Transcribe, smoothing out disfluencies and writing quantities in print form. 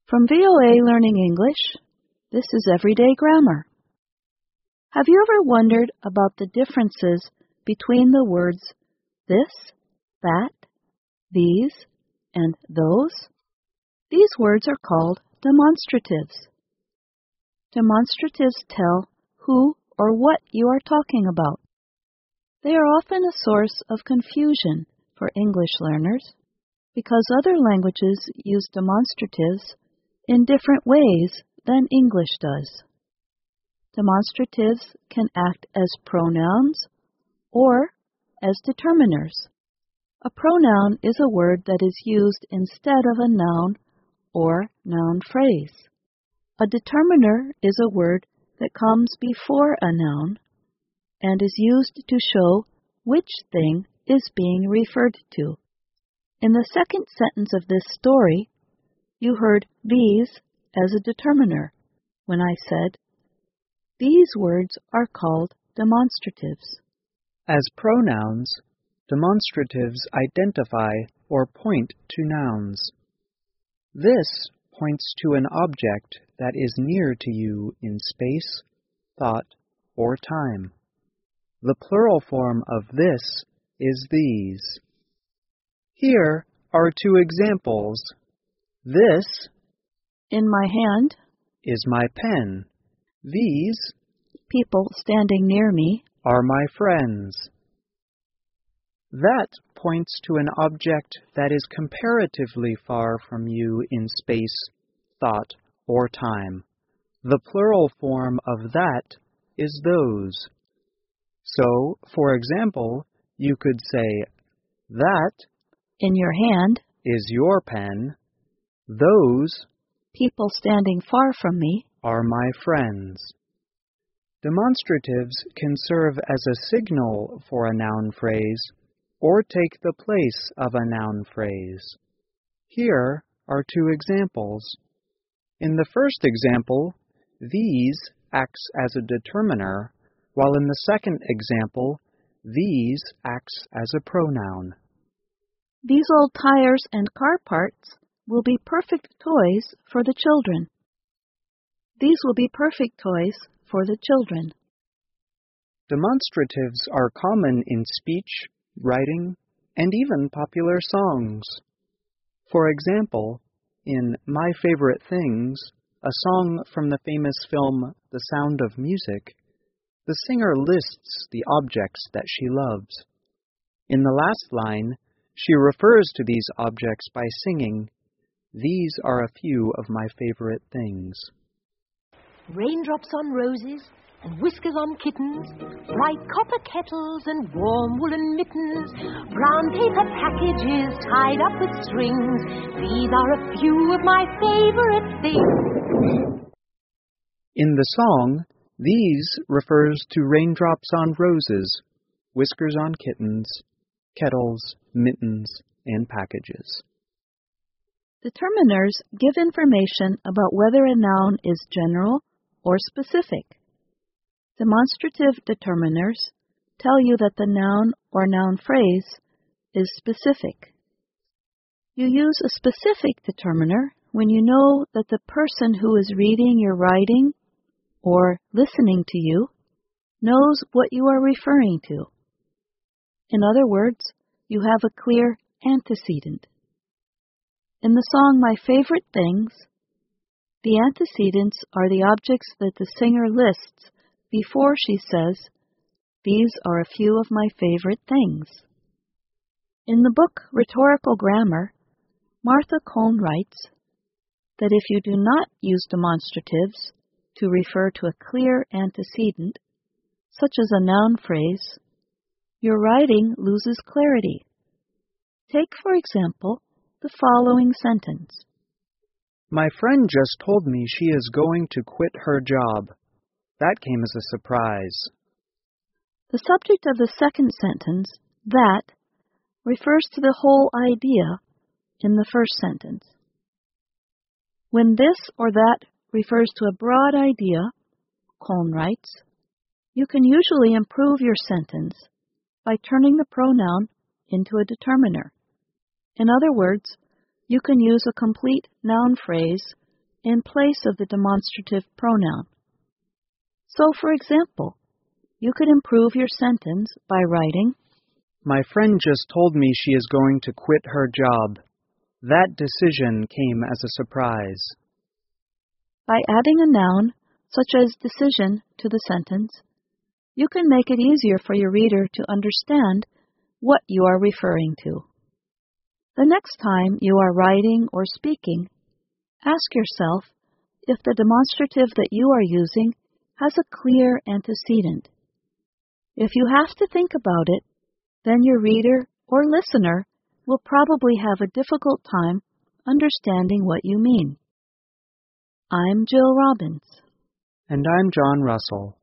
From VOA Learning English, this is Everyday Grammar. Have you ever wondered about the differences between the words this, that, these, and those? These words are called demonstratives. Demonstratives tell who or what you are talking about. They are often a source of confusion for English learners because other languages use demonstratives in different ways than English does. Demonstratives can act as pronouns or as determiners. A pronoun is a word that is used instead of a noun or noun phrase. A determiner is a word that comes before a noun and is used to show which thing is being referred to. In the second sentence of this story, you heard these as a determiner when I said, these words are called demonstratives. As pronouns, demonstratives identify or point to nouns. This points to an object that is near to you in space, thought, or time. The plural form of this is these. Here are two examples. This, in my hand, is my pen. These, people standing near me, are my friends. That points to an object that is comparatively far from you in space, thought, or time. The plural form of that is those. So, for example, you could say, that, in your hand, is your pen. Those, people standing far from me, are my friends. Demonstratives can serve as a signal for a noun phrase or take the place of a noun phrase. Here are two examples. In the first example, these acts as a determiner, while in the second example, these acts as a pronoun. These old tires and car parts will be perfect toys for the children. These will be perfect toys for the children. Demonstratives are common in speech, writing, and even popular songs. For example, in My Favorite Things, a song from the famous film The Sound of Music, the singer lists the objects that she loves. In the last line, she refers to these objects by singing, "These are a few of my favorite things." Raindrops on roses and whiskers on kittens, bright copper kettles and warm woolen mittens, brown paper packages tied up with strings. These are a few of my favorite things. In the song, these refers to raindrops on roses, whiskers on kittens, kettles, mittens, and packages. Determiners give information about whether a noun is general or specific. Demonstrative determiners tell you that the noun or noun phrase is specific. You use a specific determiner when you know that the person who is reading your writing or listening to you knows what you are referring to. In other words, you have a clear antecedent. In the song My Favorite Things, the antecedents are the objects that the singer lists before she says, these are a few of my favorite things. In the book Rhetorical Grammar, Martha Cohn writes that if you do not use demonstratives to refer to a clear antecedent, such as a noun phrase, your writing loses clarity. Take, for example, the following sentence. My friend just told me she is going to quit her job. That came as a surprise. The subject of the second sentence, that, refers to the whole idea in the first sentence. When this or that refers to a broad idea, Cohn writes, you can usually improve your sentence by turning the pronoun into a determiner. In other words, you can use a complete noun phrase in place of the demonstrative pronoun. So, for example, you could improve your sentence by writing, My friend just told me she is going to quit her job. That decision came as a surprise. By adding a noun, such as decision, to the sentence, you can make it easier for your reader to understand what you are referring to. The next time you are writing or speaking, ask yourself if the demonstrative that you are using has a clear antecedent. If you have to think about it, then your reader or listener will probably have a difficult time understanding what you mean. I'm Jill Robbins. And I'm John Russell.